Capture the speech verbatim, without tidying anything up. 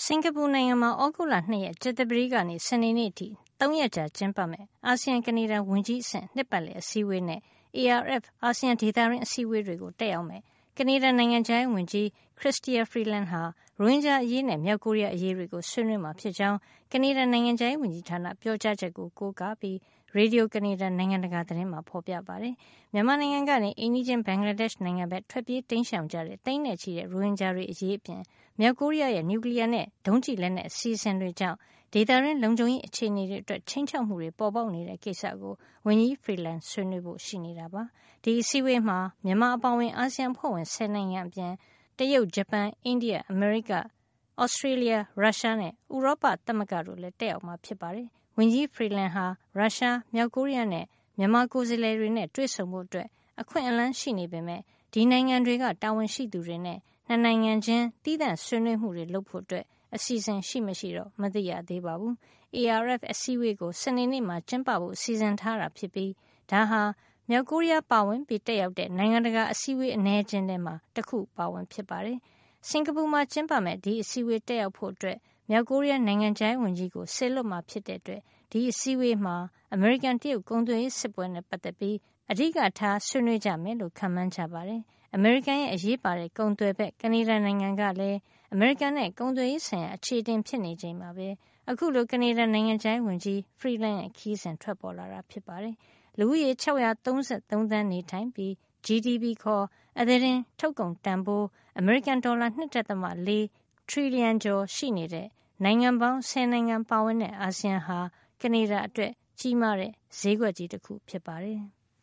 စင်ကာပူနိုင်ငံမှာဩဂုတ်လ၂ရက်ကြာသပတေးကနေစနေနေ့အထိသုံးရက်ကြာကျင်းပမယ့်အာဆီယံကနေဒါဝန်ကြီးအဆင့်နှစ်ပတ်လည်အစည်းအဝေးနဲ့ A R F အာဆီယံဒေသတွင်းအစည်းအဝေးတွေကိုတက်ရောက်မယ်ကနေဒါနိုင်ငံခြားရေးဝန်ကြီး Chrystia Freeland ဟာရိုဟင်ဂျာအရေးနဲ့မြောက်ကိုရီးယားအရေးတွေကိုဆွေးနွေးမှာဖြစ်ကြောင်းကနေဒါနိုင်ငံခြားရေးဝန်ကြီးဌာနပြောကြားချက်ကိုကိုးကားပြီးရေဒီယိုကနေဒါနိုင်ငံတကာသတင်းမှာဖော်ပြပါတယ်။မြန်မာနိုင်ငံကနေအိမ်နီးချင်းဘင်္ဂလားဒေ့ရှ်နိုင်ငံဘက်ထွက်ပြေးတိမ်းရှောင်ကြတဲ့သိန်းနဲ့ချီတဲ့ရိုဟင်ဂျာတွေအရေးအပြင်မြောက်ကိုရီးယားရဲ့နျူကလ িয়ার နဲ့ဒုံးကျည်လက်နက်အစီအစဉ်တွေကြောင့်ဒေသတွင်းလုံခြုံရေးအခြေအနေတွေအတွက်ခြိမ်းခြောက်မှုတွေပေါ်ပေါက်နေတဲ့ကိစ္စကိုဝန်ကြီး Freeland ဆွေးနွေးဖို့ရှိနေတာပါ။ဒီအစည်းအဝေးမှာမြန်မာအပါအဝင်အာဆီယံအဖွဲ့ဝင်ဆယ်နိုင်ငံအပြင်တရုတ်၊ဂျပန်၊အိန္ဒိယ၊အမေရိက၊ဩစတြေးလျ၊ရုရှားနဲ့ဥရောပသမဂ္ဂတို့လည်းတက်ရောက်မှာဖြစ်ပါတယ်။ဝန်ကြီး Freeland ဟာရုရှား၊မြောက်ကိုရီးယားနဲ့မြန်မာကိုယ်စားလှယ်တွေနဲ့တွေ့ဆုံဖို့အတွက်အခွင့်အလမ်းရှိနေပေမဲ့ဒီနိုင်ငံတွေကတာဝန်ရှိသူတွေနဲ့နှစ်နိုင်ငံချင်းသီးသန့်ဆွေးနွေးမှုတွေလုပ်ဖို့အတွက်အစီအစဉ်ရှိမရှိတော့မသိရသေးပါဘူး။ A R F အစည်းအဝေးကိုစနေနေ့မှာကျင်းပဖို့စီစဉ်ထားတာဖြစ်ပြီးဒါဟာမြောက်ကိုရီးယားပါဝင်ပြီးတက်ရောက်တဲ့နိုင်ငံတကာအစည်းအဝေးအနည်းအကျဉ်းထဲမှာတခုပါဝင်ဖြစ်ပါတယ်။စင်ကာပူမှာကျင်းပမဲ့ဒီအစည်းအဝေးတက်ရောက်ဖို့အတွက်မြောက်ကိုရီးယားနိုင်ငံခြားရေးဝန်ကြီးကိုဆေလွတ်မှာဖြစ်တဲ့အတွက်ဒီအစည်းအဝေးမှာအမေရိကန်တရုတ်ကုန်သွယ်ရေးစစ်ပွဲနဲ့ပတ်သက်ပြီးအဓိကထားဆွေးနွေးကြမယ်လို့ခန့်မှန်းကြပါတယ်။အမေရိကန်ရဲ့အရေးပါတဲ့ကုန်သွယ်ဘက်ကနေဒါနိုင်ငံကလည်းအမေရိကန်နဲ့ကုန်သွယ်ရေးဆိုင်ရာအခြေတင်ဖြစ်နေချိန်မှာပဲအခုလိုကနေဒါနိုင်ငံခြားရေးဝန်ကြီး Freeland ရဲ့ခရီးစဉ်ထွက်ပေါ်လာတာဖြစ်ပါတယ်။လူဦးရေ၆၃၃သန်းနေထိုင်ပြီး G D P ခေါ်အသားတင်ထုတ်ကုန်တန်ဖိုးအမေရိကန်ဒေါ်လာ၂.၄ထရီလီယံကျော်ရှိနေတဲ့နိုင်ငံပေါင်းဆယ်နိုင်ငံပါဝင်တဲ့အာဆီယံဟာကနေဒါအတွက်ကြီးမားတဲ့ဈေးကွက်ကြီးတစ်ခုဖြစ်ပါတယ်။